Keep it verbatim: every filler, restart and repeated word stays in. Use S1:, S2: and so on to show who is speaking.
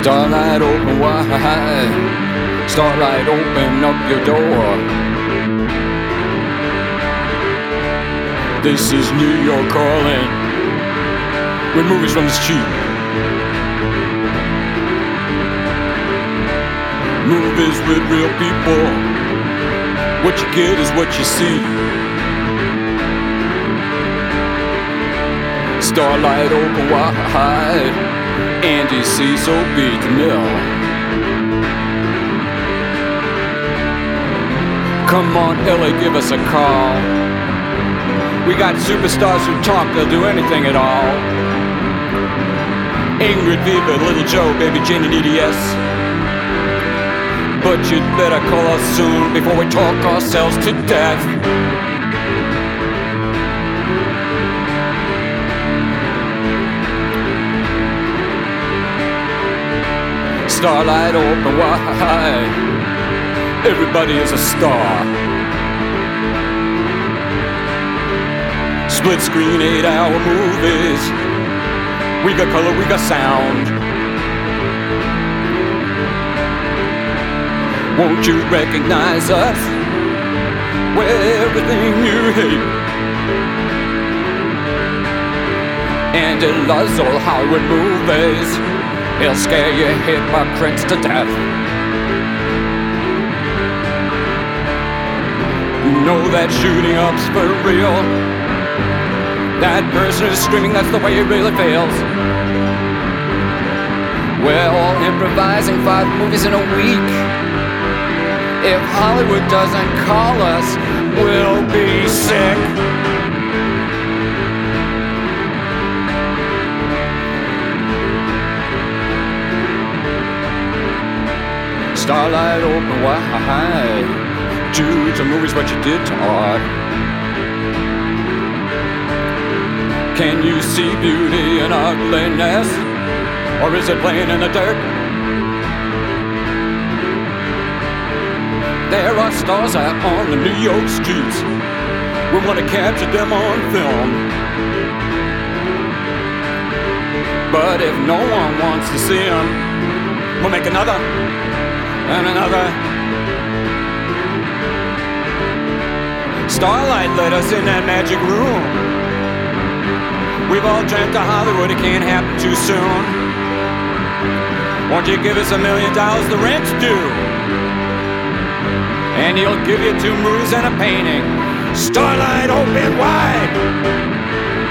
S1: Starlight open wide, starlight open up your door. This is New York calling, with movies from the street. Movies with real people, what you get is what you see. Starlight open wide, Andy Cecil beat the mill. Come on, L A, give us a call. We got superstars who talk, they'll do anything at all. Ingrid, Viva, Little Joe, Baby Jane and E D S. But you'd better call us soon before we talk ourselves to death. Starlight open wide, everybody is a star. Split screen, eight hour movies. We got color, we got sound. Won't you recognize us? We're everything you hate. Andy loves all Hollywood movies. He'll scare you hypocrites to death. You know that shooting up's for real. That person is screaming, that's the way it really feels. We're all improvising five movies in a week. If Hollywood doesn't call us, we'll be sick. Starlight open wide, do to movies what you did to art. Can you see beauty in ugliness, or is it playing in the dirt? There are stars out on the New York streets. We want to capture them on film. But if no one wants to see them, we'll make another and another. Starlight let us in that magic room. We've all dreamt of Hollywood, it can't happen too soon. Won't you give us a million dollars, the rent's due, and he'll give you two movies and a painting. Starlight open wide.